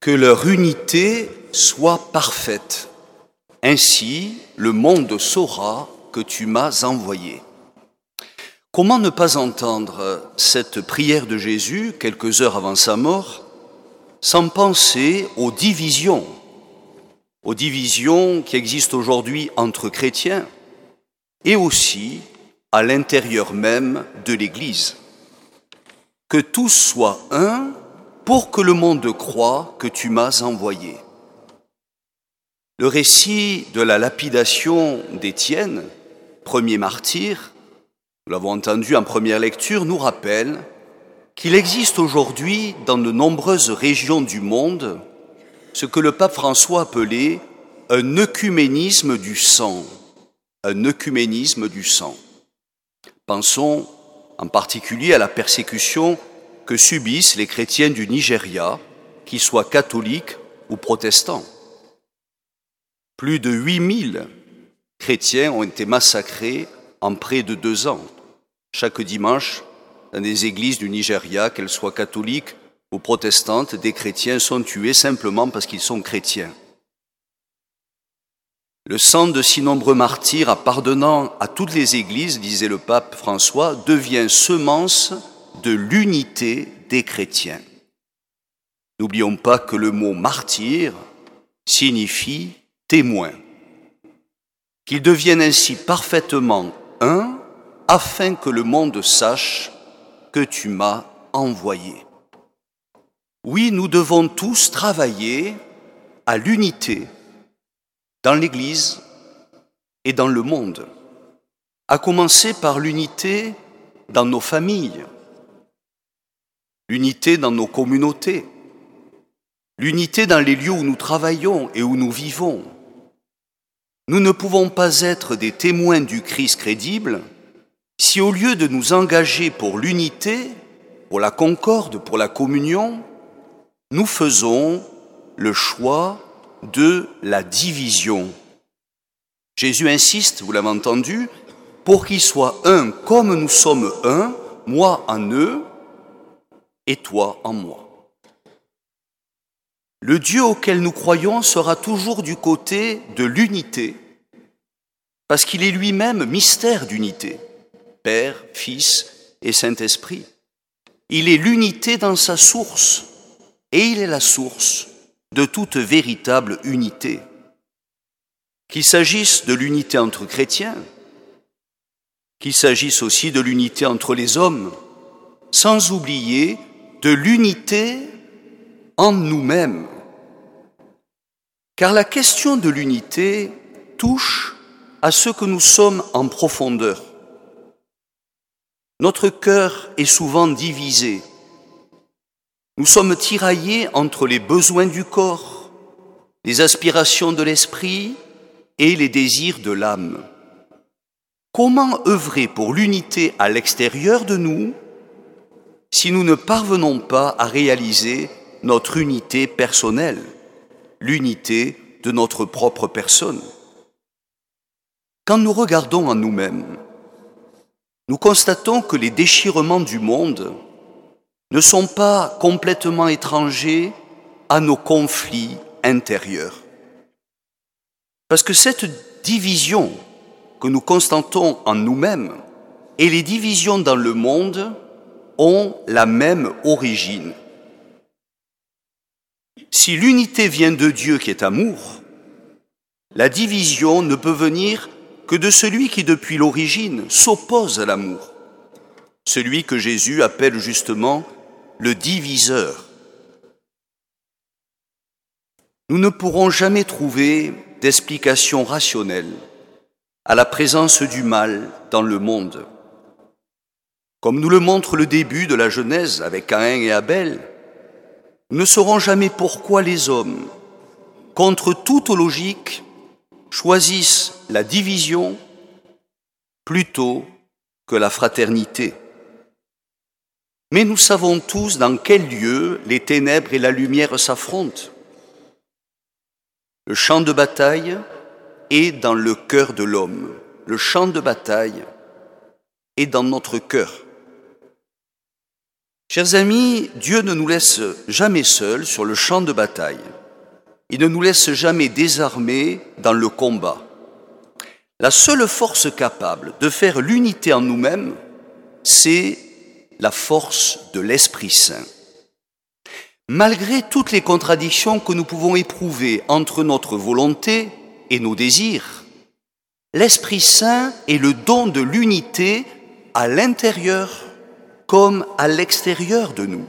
que leur unité soit parfaite. Ainsi, le monde saura que tu m'as envoyé. Comment ne pas entendre cette prière de Jésus, quelques heures avant sa mort, sans penser aux divisions qui existent aujourd'hui entre chrétiens et aussi à l'intérieur même de l'Église. Que tous soient un pour que le monde croie que tu m'as envoyé. Le récit de la lapidation d'Étienne, premier martyr, nous l'avons entendu en première lecture, nous rappelle qu'il existe aujourd'hui dans de nombreuses régions du monde ce que le pape François appelait un œcuménisme du sang. Un œcuménisme du sang. Pensons en particulier à la persécution que subissent les chrétiens du Nigeria, qu'ils soient catholiques ou protestants. Plus de 8000 chrétiens ont été massacrés en près de 2 ans. Chaque dimanche, dans des églises du Nigeria, qu'elles soient catholiques ou protestantes, des chrétiens sont tués simplement parce qu'ils sont chrétiens. Le sang de si nombreux martyrs appartenant à toutes les églises, disait le pape François, devient semence de l'unité des chrétiens. N'oublions pas que le mot martyr signifie témoin. Qu'ils deviennent ainsi parfaitement un, afin que le monde sache que tu m'as envoyé. Oui, nous devons tous travailler à l'unité dans l'Église et dans le monde, à commencer par l'unité dans nos familles, l'unité dans nos communautés, l'unité dans les lieux où nous travaillons et où nous vivons. Nous ne pouvons pas être des témoins du Christ crédible si au lieu de nous engager pour l'unité, pour la concorde, pour la communion, nous faisons le choix de la division. Jésus insiste, vous l'avez entendu, pour qu'ils soient un comme nous sommes un, moi en eux et toi en moi. Le Dieu auquel nous croyons sera toujours du côté de l'unité, parce qu'il est lui-même mystère d'unité. Père, Fils et Saint-Esprit. Il est l'unité dans sa source, et il est la source de toute véritable unité. Qu'il s'agisse de l'unité entre chrétiens, qu'il s'agisse aussi de l'unité entre les hommes, sans oublier de l'unité en nous-mêmes. Car la question de l'unité touche à ce que nous sommes en profondeur. Notre cœur est souvent divisé. Nous sommes tiraillés entre les besoins du corps, les aspirations de l'esprit et les désirs de l'âme. Comment œuvrer pour l'unité à l'extérieur de nous si nous ne parvenons pas à réaliser notre unité personnelle, l'unité de notre propre personne? Quand nous regardons en nous-mêmes, nous constatons que les déchirements du monde ne sont pas complètement étrangers à nos conflits intérieurs. Parce que cette division que nous constatons en nous-mêmes et les divisions dans le monde ont la même origine. Si l'unité vient de Dieu qui est amour, la division ne peut venir que de celui qui, depuis l'origine, s'oppose à l'amour, celui que Jésus appelle justement le diviseur. Nous ne pourrons jamais trouver d'explication rationnelle à la présence du mal dans le monde. Comme nous le montre le début de la Genèse avec Caïn et Abel, nous ne saurons jamais pourquoi les hommes, contre toute logique, choisissent la division plutôt que la fraternité. Mais nous savons tous dans quel lieu les ténèbres et la lumière s'affrontent. Le champ de bataille est dans le cœur de l'homme. Le champ de bataille est dans notre cœur. Chers amis, Dieu ne nous laisse jamais seuls sur le champ de bataille. Il ne nous laisse jamais désarmés dans le combat. La seule force capable de faire l'unité en nous-mêmes, c'est la force de l'Esprit Saint. Malgré toutes les contradictions que nous pouvons éprouver entre notre volonté et nos désirs, l'Esprit Saint est le don de l'unité à l'intérieur comme à l'extérieur de nous.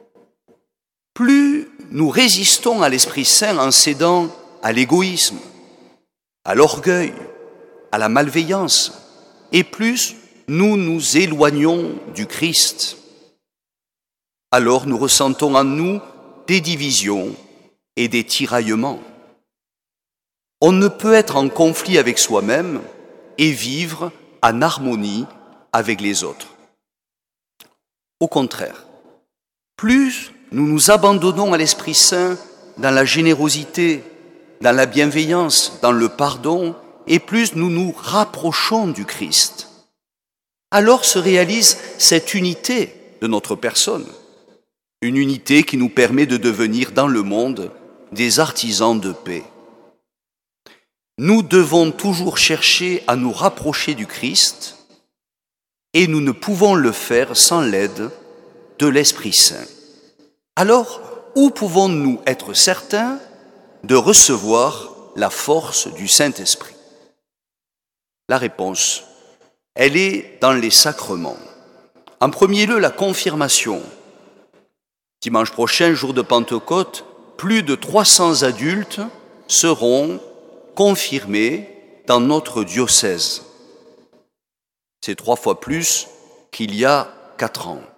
Plus nous résistons à l'Esprit Saint en cédant à l'égoïsme, à l'orgueil, à la malveillance, et plus nous nous éloignons du Christ. Alors nous ressentons en nous des divisions et des tiraillements. On ne peut être en conflit avec soi-même et vivre en harmonie avec les autres. Au contraire, plus nous nous abandonnons à l'Esprit Saint dans la générosité, dans la bienveillance, dans le pardon, et plus nous nous rapprochons du Christ. Alors se réalise cette unité de notre personne, une unité qui nous permet de devenir dans le monde des artisans de paix. Nous devons toujours chercher à nous rapprocher du Christ et nous ne pouvons le faire sans l'aide de l'Esprit Saint. Alors, où pouvons-nous être certains de recevoir la force du Saint-Esprit? La réponse, elle est dans les sacrements. En premier lieu, la confirmation. Dimanche prochain, jour de Pentecôte, plus de 300 adultes seront confirmés dans notre diocèse. C'est 3 fois plus qu'il y a 4 ans.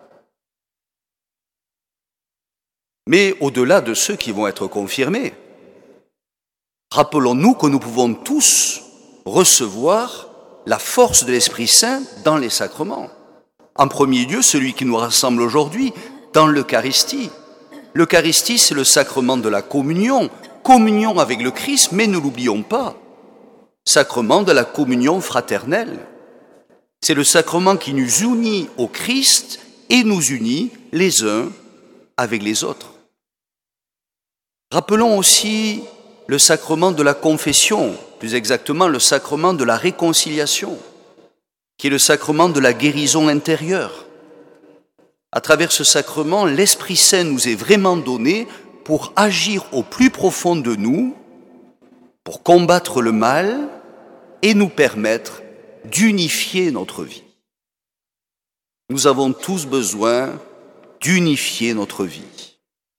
Mais au-delà de ceux qui vont être confirmés, rappelons-nous que nous pouvons tous recevoir la force de l'Esprit Saint dans les sacrements. En premier lieu, celui qui nous rassemble aujourd'hui dans l'Eucharistie. L'Eucharistie, c'est le sacrement de la communion avec le Christ, mais ne l'oublions pas, sacrement de la communion fraternelle. C'est le sacrement qui nous unit au Christ et nous unit les uns avec les autres. Rappelons aussi le sacrement de la confession, plus exactement le sacrement de la réconciliation, qui est le sacrement de la guérison intérieure. À travers ce sacrement, l'Esprit Saint nous est vraiment donné pour agir au plus profond de nous, pour combattre le mal et nous permettre d'unifier notre vie. Nous avons tous besoin d'unifier notre vie.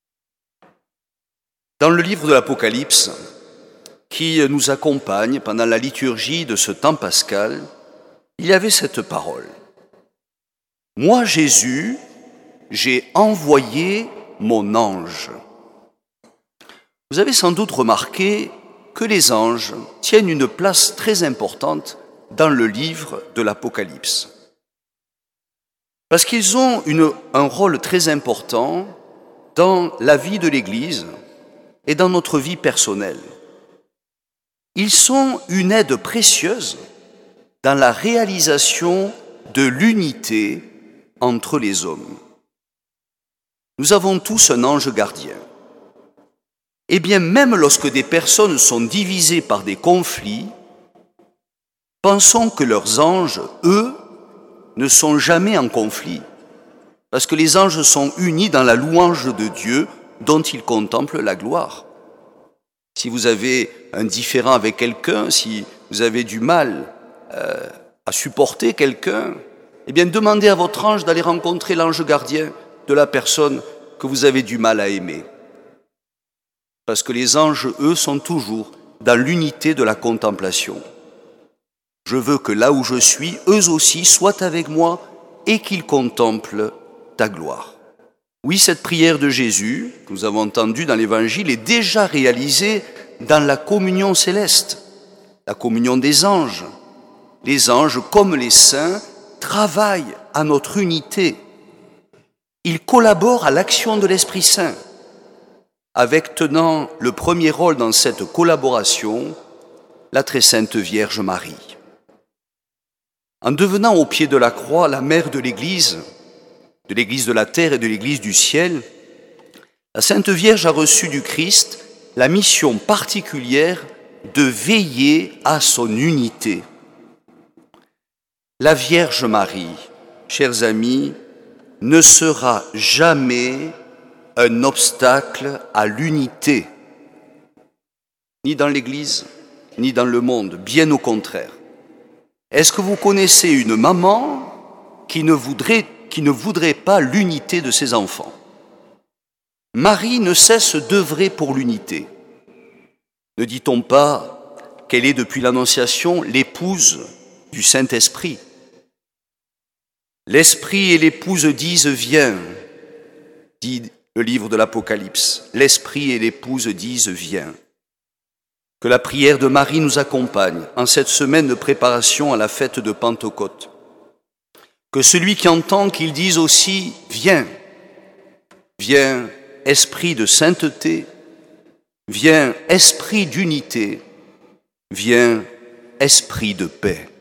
Dans le livre de l'Apocalypse, qui nous accompagne pendant la liturgie de ce temps pascal, il y avait cette parole. « Moi, Jésus, j'ai envoyé mon ange. » Vous avez sans doute remarqué que les anges tiennent une place très importante dans le livre de l'Apocalypse. Parce qu'ils ont un rôle très important dans la vie de l'Église et dans notre vie personnelle. Ils sont une aide précieuse dans la réalisation de l'unité entre les hommes. Nous avons tous un ange gardien. Et bien même lorsque des personnes sont divisées par des conflits, pensons que leurs anges, eux, ne sont jamais en conflit, parce que les anges sont unis dans la louange de Dieu dont ils contemplent la gloire. Si vous avez un différend avec quelqu'un, si vous avez du mal à supporter quelqu'un, eh bien demandez à votre ange d'aller rencontrer l'ange gardien de la personne que vous avez du mal à aimer. Parce que les anges, eux, sont toujours dans l'unité de la contemplation. Je veux que là où je suis, eux aussi soient avec moi et qu'ils contemplent ta gloire. Oui, cette prière de Jésus, que nous avons entendue dans l'Évangile, est déjà réalisée dans la communion céleste, la communion des anges. Les anges, comme les saints, travaillent à notre unité. Ils collaborent à l'action de l'Esprit Saint, avec tenant le premier rôle dans cette collaboration, la très sainte Vierge Marie. En devenant au pied de la croix la mère de l'Église, de l'Église de la terre et de l'Église du ciel, la Sainte Vierge a reçu du Christ la mission particulière de veiller à son unité. La Vierge Marie, chers amis, ne sera jamais un obstacle à l'unité, ni dans l'Église, ni dans le monde, bien au contraire. Est-ce que vous connaissez une maman qui ne voudrait pas l'unité de ses enfants? Marie ne cesse d'œuvrer pour l'unité. Ne dit-on pas qu'elle est depuis l'Annonciation l'épouse du Saint-Esprit? L'Esprit et l'épouse disent « Viens », dit le livre de l'Apocalypse. L'Esprit et l'épouse disent « Viens ». Que la prière de Marie nous accompagne en cette semaine de préparation à la fête de Pentecôte. Que celui qui entend qu'il dise aussi « Viens », viens esprit de sainteté, viens esprit d'unité, viens esprit de paix.